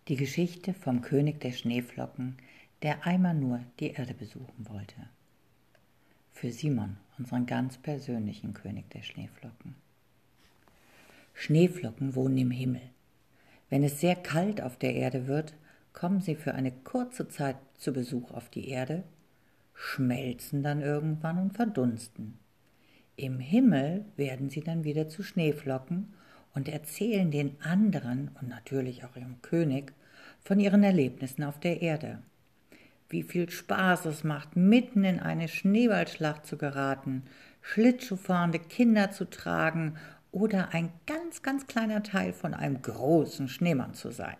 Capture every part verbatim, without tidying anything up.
Die Geschichte vom König der Schneeflocken, der einmal nur die Erde besuchen wollte. Für Simon, unseren ganz persönlichen König der Schneeflocken. Schneeflocken wohnen im Himmel. Wenn es sehr kalt auf der Erde wird, kommen sie für eine kurze Zeit zu Besuch auf die Erde, schmelzen dann irgendwann und verdunsten. Im Himmel werden sie dann wieder zu Schneeflocken und erzählen den anderen und natürlich auch ihrem König von ihren Erlebnissen auf der Erde. Wie viel Spaß es macht, mitten in eine Schneeballschlacht zu geraten, Schlittschuhfahrende Kinder zu tragen oder ein ganz, ganz kleiner Teil von einem großen Schneemann zu sein.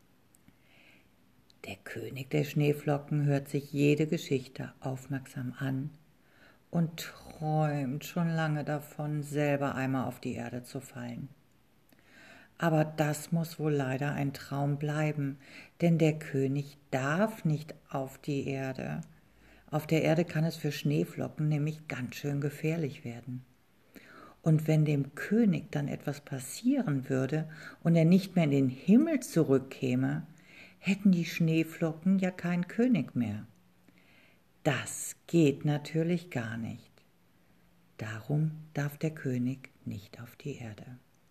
Der König der Schneeflocken hört sich jede Geschichte aufmerksam an und träumt schon lange davon, selber einmal auf die Erde zu fallen. Aber das muss wohl leider ein Traum bleiben, denn der König darf nicht auf die Erde. Auf der Erde kann es für Schneeflocken nämlich ganz schön gefährlich werden. Und wenn dem König dann etwas passieren würde und er nicht mehr in den Himmel zurückkäme, hätten die Schneeflocken ja keinen König mehr. Das geht natürlich gar nicht. Darum darf der König nicht auf die Erde.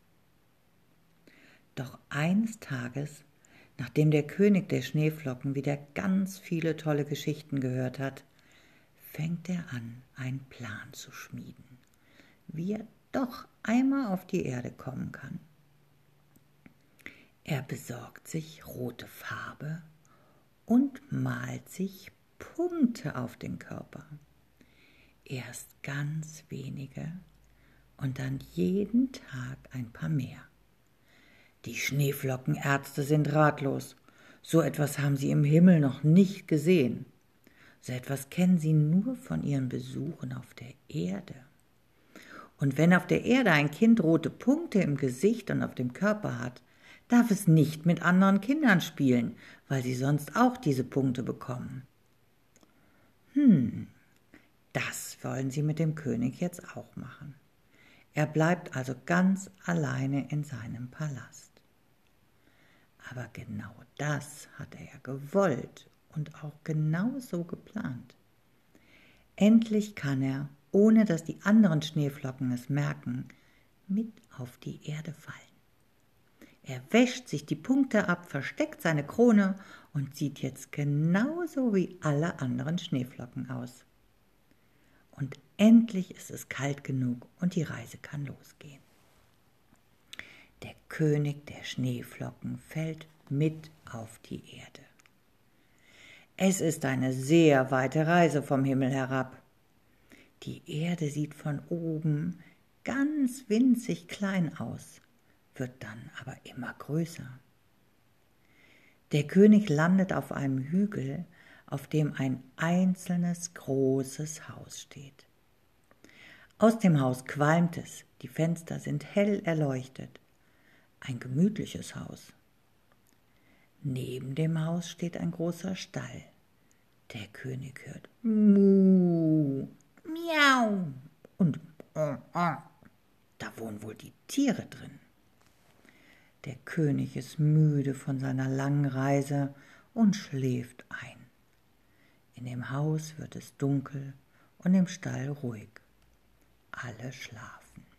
Doch eines Tages, nachdem der König der Schneeflocken wieder ganz viele tolle Geschichten gehört hat, fängt er an, einen Plan zu schmieden, wie er doch einmal auf die Erde kommen kann. Er besorgt sich rote Farbe und malt sich Punkte auf den Körper. Erst ganz wenige und dann jeden Tag ein paar mehr. Die Schneeflockenärzte sind ratlos. So etwas haben sie im Himmel noch nicht gesehen. So etwas kennen sie nur von ihren Besuchen auf der Erde. Und wenn auf der Erde ein Kind rote Punkte im Gesicht und auf dem Körper hat, darf es nicht mit anderen Kindern spielen, weil sie sonst auch diese Punkte bekommen. Hm, das wollen sie mit dem König jetzt auch machen. Er bleibt also ganz alleine in seinem Palast. Aber genau das hat er ja gewollt und auch genau so geplant. Endlich kann er, ohne dass die anderen Schneeflocken es merken, mit auf die Erde fallen. Er wäscht sich die Punkte ab, versteckt seine Krone und sieht jetzt genauso wie alle anderen Schneeflocken aus. Und endlich ist es kalt genug und die Reise kann losgehen. Der König der Schneeflocken fällt mit auf die Erde. Es ist eine sehr weite Reise vom Himmel herab. Die Erde sieht von oben ganz winzig klein aus, wird dann aber immer größer. Der König landet auf einem Hügel, auf dem ein einzelnes großes Haus steht. Aus dem Haus qualmt es, die Fenster sind hell erleuchtet. Ein gemütliches Haus. Neben dem Haus steht ein großer Stall. Der König hört Muh, Miau und äh, äh. Da wohnen wohl die Tiere drin. Der König ist müde von seiner langen Reise und schläft ein. In dem Haus wird es dunkel und im Stall ruhig. Alle schlafen.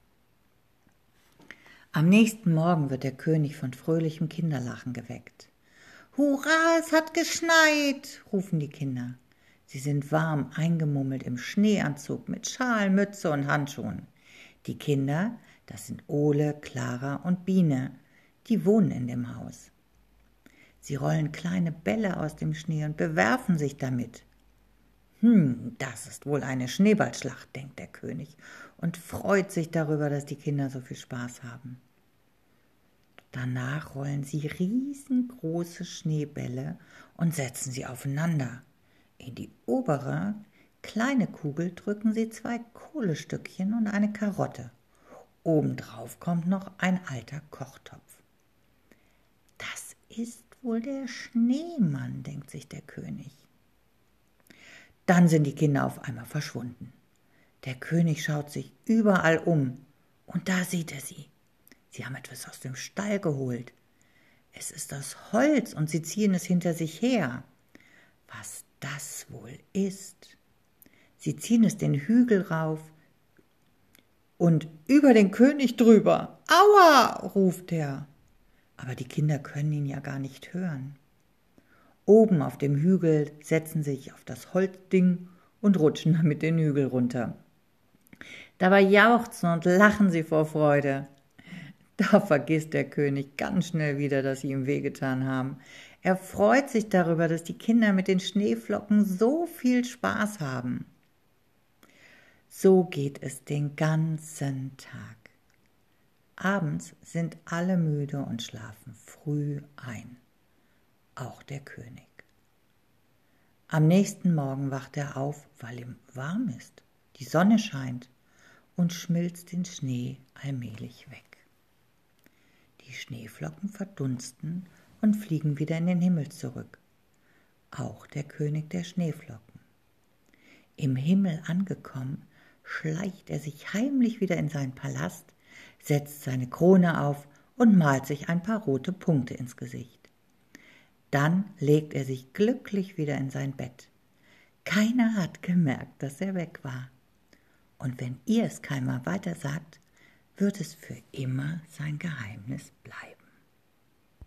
Am nächsten Morgen wird der König von fröhlichem Kinderlachen geweckt. »Hurra, es hat geschneit«, rufen die Kinder. Sie sind warm eingemummelt im Schneeanzug mit Schal, Mütze und Handschuhen. Die Kinder, das sind Ole, Clara und Biene, die wohnen in dem Haus. Sie rollen kleine Bälle aus dem Schnee und bewerfen sich damit. Hm, das ist wohl eine Schneeballschlacht, denkt der König und freut sich darüber, dass die Kinder so viel Spaß haben. Danach rollen sie riesengroße Schneebälle und setzen sie aufeinander. In die obere, kleine Kugel drücken sie zwei Kohlestückchen und eine Karotte. Obendrauf kommt noch ein alter Kochtopf. Das ist wohl der Schneemann, denkt sich der König. Dann sind die Kinder auf einmal verschwunden. Der König schaut sich überall um und da sieht er sie. Sie haben etwas aus dem Stall geholt. Es ist aus Holz und sie ziehen es hinter sich her. Was das wohl ist? Sie ziehen es den Hügel rauf und über den König drüber. Aua, ruft er. Aber die Kinder können ihn ja gar nicht hören. Oben auf dem Hügel setzen sie sich auf das Holzding und rutschen damit den Hügel runter. Dabei jauchzen und lachen sie vor Freude. Da vergisst der König ganz schnell wieder, dass sie ihm wehgetan haben. Er freut sich darüber, dass die Kinder mit den Schneeflocken so viel Spaß haben. So geht es den ganzen Tag. Abends sind alle müde und schlafen früh ein, auch der König. Am nächsten Morgen wacht er auf, weil ihm warm ist. Die Sonne scheint und schmilzt den Schnee allmählich weg. Die Schneeflocken verdunsten und fliegen wieder in den Himmel zurück. Auch der König der Schneeflocken. Im Himmel angekommen, schleicht er sich heimlich wieder in seinen Palast, setzt seine Krone auf und malt sich ein paar rote Punkte ins Gesicht. Dann legt er sich glücklich wieder in sein Bett. Keiner hat gemerkt, dass er weg war. Und wenn ihr es keiner weiter sagt, wird es für immer sein Geheimnis bleiben.